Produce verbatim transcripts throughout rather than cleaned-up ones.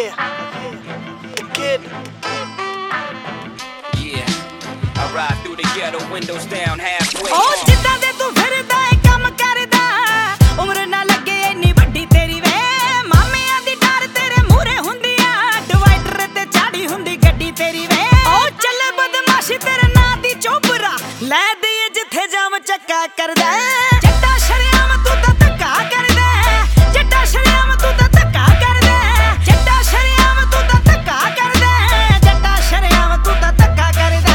yeah, the kid. Yeah, I ride through the ghetto, windows down halfway. Oh, ਜਿੱਦਾਂ ਦੇ ਤੂੰ ਫਿਰਦਾ ਏ ਕੰਮ ਕਰਦਾ, ਉਮਰ ਨਾ ਲੱਗੇ ਇੰਨੀ ਵੱਡੀ ਤੇਰੀ ਵੇ, ਮਾਮਿਆਂ ਦੀ ਡਰ ਤੇਰੇ ਮੂਹਰੇ ਹੁੰਦੀ ਆ, ਡਿਵਾਈਡਰ ਤੇ ਚਾੜੀ ਹੁੰਦੀ ਗੱਡੀ ਤੇਰੀ ਵੇ। ਉਹ ਚੱਲੇ ਬਦਮਾਸ਼ੀ ਤੇਰੇ ਨਾਂ ਦੀ ਚੋਬਰਾ, ਲੈ ਦੇਈਏ ਜਿੱਥੇ ਜਾਮ ਚੱਕਾ ਕਰਦਾ, ਜੱਟਾ ਸ਼ਰਿਆਮ ਤੂੰ ਤਾਂ ਧੱਕਾ ਕਰਦਾ, ਜੱਟਾ ਸ਼ਰਿਆਮ ਤੂੰ ਤਾਂ ਧੱਕਾ ਕਰਦਾ, ਜੱਟਾ ਸ਼ਰਿਆਮ ਤੂੰ ਤਾਂ ਧੱਕਾ ਕਰਦਾ, ਜੱਟਾ ਸ਼ਰਿਆਮ ਤੂੰ ਤਾਂ ਧੱਕਾ ਕਰਦਾ।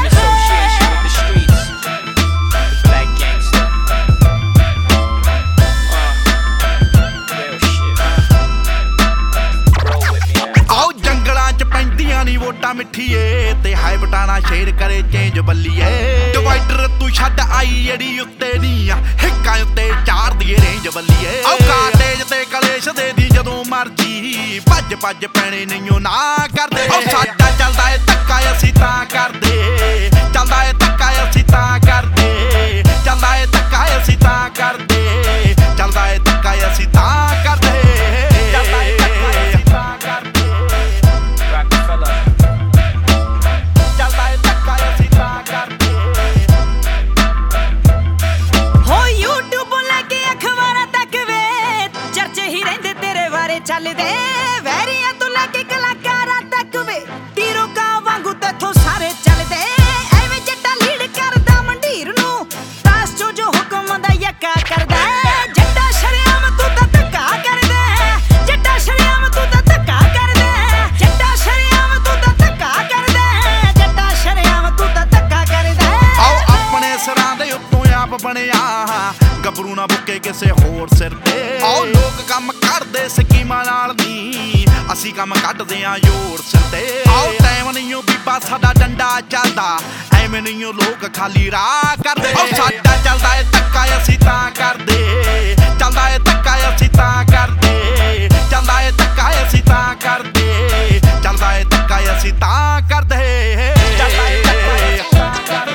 ਵੋਟਾਂ ਮਿੱਠੀਏ ਤੇ ਹਾਈ ਬਟਾਣਾ ਸ਼ੇਰ ਕਰੇ ਚੇਂਜ ਬੱਲੀਏ, ਡਿਵਾਈਡਰ ਤੂੰ ਛੱਡ ਆਈ ਜਿਹੜੀ ਉੱਤੇ ਨੀ ਆ, ਹਿੱਕਾਂ ਉੱਤੇ ਚਾਰ ਦੀਏ ਰੇਂਜ ਬੱਲੀਏ। ਆਹ ਕਾਟੇਜ ਤੇ ਕਲੇਸ਼ ਦੇ ਦੀ ਜਦੋਂ ਮਰਜੀ, ਭੱਜ ਭੱਜ ਪੈਣੇ ਨਹੀਂਓ ਨਾ ਕਰਦੇ, ਉਹ ਸਾਡਾ ਚੱਲਦਾ ਏ ਧੱਕਾ ਅਸੀਂ ਤਾਂ ਕਰਦੇ, ਚੱਲਦਾ ਏ ਧੱਕਾ ਅਸੀਂ ਤਾਂ ਕਰਦੇ, ਚੱਲਦਾ ਏ ਧੱਕਾ ਅਸੀਂ ਤਾਂ ਕਰਦੇ, ਚੱਲਦਾ ਏ ਧੱਕਾ ਅਸੀਂ ਤਾਂ ਕਰਦੇ, ਚੱਲਦਾ ਏ ਧੱਕਾ ਅਸੀਂ ਤਾਂ ਕਰਦੇ। ਚੱਲਦੇ ਵੈਰੀਆਂ ਤੋਂ ਲੈ ਕੇ ਕਲਾਕਾਰਾਂ ਤੱਕ ਵੇ, ਤੀਰੋ ਕਾਂ ਵਾਂਗੂ ਤੇਥੋਂ ਸਾਰੇ ਚੱਲਦੇ, ਐਵੇਂ ਜੱਟਾ ਲੀਡ ਕਰਦਾ ਮੰਡੀਰ ਨੂੰ, ਤਾਸ ਚੋ ਜੋ ਹੁਕਮ ਦਾ ਯੱਕਾ ਕਰਦਾ, ਜੱਟਾ ਸ਼ਰਿਆਮ ਤੂੰ ਤਾਂ ਧੱਕਾ ਕਰਦਾ, ਜੱਟਾ ਸ਼ਰਿਆਮ ਤੂੰ ਤਾਂ ਧੱਕਾ ਕਰਦਾ, ਜੱਟਾ ਸ਼ਰਿਆਮ ਤੂੰ ਤਾਂ ਧੱਕਾ ਕਰਦਾ, ਜੱਟਾ ਸ਼ਰਿਆਮ ਤੂੰ ਤਾਂ ਧੱਕਾ ਕਰਦਾ। ਆਓ ਆਪਣੇ ਸਿਰਾਂ ਦੇ ਉੱਤੋਂ ਆਪ ਬਣਿਆ ਗੱਭਰੂ ਨਾ ਬੁੱਕੇ ਕਿਸੇ ਹੋਰ ਸਿਰ ਤੇ, ਆਓ ਲੋਕ ਕੰਮ ਕਰਦੇ ਸਕੀਮਾਂ ਨਾਲ ਨੀ, ਅਸੀਂ ਕੰਮ ਕੱਢਦੇ ਆਂ ਜ਼ੋਰ ਸਿਰ ਤੇ, ਆਓ ਟਾਈਮ ਨਹੀਂਓ ਬੀਬਾ ਸਾਡਾ ਡੰਡਾ ਚੱਲਦਾ, ਐਵੇਂ ਨਹੀਂਓ ਲੋਕ ਖਾਲੀ ਰਾਹ ਕਰਦੇ, ਆਓ ਸਾਡਾ ਚੱਲਦਾ ਏ ਧੱਕਾ ਅਸੀਂ ਤਾਂ ਕਰਦੇ, ਚੱਲਦਾ ਏ ਧੱਕਾ ਅਸੀਂ ਤਾਂ ਕਰਦੇ, ਚੱਲਦਾ ਏ ਧੱਕਾ ਅਸੀਂ ਤਾਂ ਕਰਦੇ, ਚੱਲਦਾ ਏ ਧੱਕਾ ਅਸੀਂ ਤਾਂ ਕਰਦੇ, ਚੱਲਦਾ ਏ ਧੱਕਾ ਅਸੀਂ ਤਾਂ ਕਰਦੇ।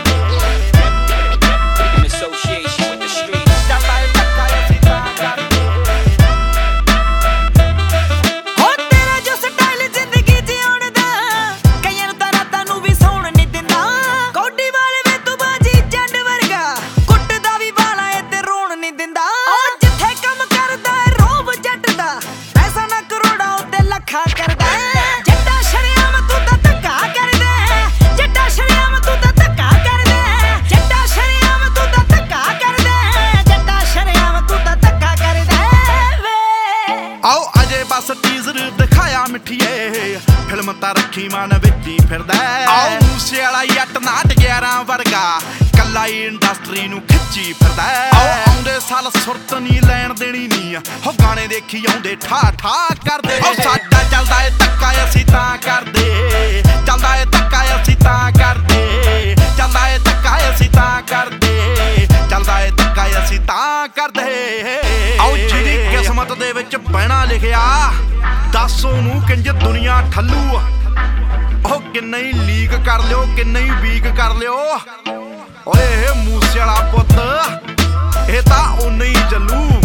ਜੱਟਾ ਸ਼ਰਿਆਮ ਤੂੰ ਤਾਂ ਧੱਕਾ ਕਰਦਾ, ਜੱਟਾ ਸ਼ਰਿਆਮ ਤੂੰ ਤਾਂ ਧੱਕਾ ਕਰਦਾ, ਜੱਟਾ ਸ਼ਰਿਆਮ ਤੂੰ ਤਾਂ ਧੱਕਾ ਕਰਦਾ, ਜੱਟਾ ਸ਼ਰਿਆਮ ਤੂੰ ਤਾਂ ਧੱਕਾ ਕਰਦਾ ਵੇ। ਆਓ ਅਜੇ ਬਸ ਟੀਜ਼ਰ ਦਿਖਾਇਆ ਮਿੱਠੀਏ, ਫਿਲਮ ਤਾਂ ਰੱਖੀ ਮਨ ਵਿੱਚ ਹੀ ਫਿਰਦਾ, ਆਓ ਮੂਸੇ ਵਾਲਾ ਜੱਟ ਨਾਟ ਗਿਆਰਾਂ ਵਰਗਾ, ਕੱਲਾ ਹੀ ਇੰਡਸਟਰੀ ਨੂੰ ਖਿੱਚੀ ਫਿਰਦਾ, ਆਓ ਆਉਂਦੇ ਸਾਲ ਸੁਰਤ ਨੀ ਲੈਣ ਦੇਣੀ ਨੀ, ਹੋ ਗਾਣੇ ਦੇਖੀ ਆਉਂਦੇ ਠਾ ਠਾ ਕਰਦੇ, ਉਹ ਸਾਡਾ ਚੱਲਦਾ ਏ ਧੱਕਾ ਅਸੀਂ ਤਾਂ ਕਰਦੇ, ਚੱਲਦਾ ਏ ਧੱਕਾ ਅਸੀਂ ਤਾਂ ਕਰਦੇ, ਚੱਲਦਾ ਏ ਧੱਕਾ ਅਸੀਂ ਤਾਂ ਕਰਦੇ, ਚੱਲਦਾ ਏ ਧੱਕਾ ਅਸੀਂ ਤਾਂ ਕਰਦੇ। ਆਓ ਜਿਹਦੀ ਕਿਸਮਤ ਦੇ ਵਿੱਚ ਬਹਿਣਾ ਲਿਖਿਆ, ਦੱਸ ਉਹਨੂੰ ਕਿੰਜ ਦੁਨੀਆ ਠੱਲੂ, ਉਹ ਕਿੰਨਾ ਹੀ ਲੀਕ ਕਰ ਲਿਓ ਕਿੰਨਾ ਹੀ ਵੀਕ ਕਰ ਲਿਓ, ਓਏ ਇਹ ਮੂਸੇ ਵਾਲਾ ਪੁੱਤ ਇਹ ਤਾਂ ਓਨੇ ਹੀ ਚੱਲੂ।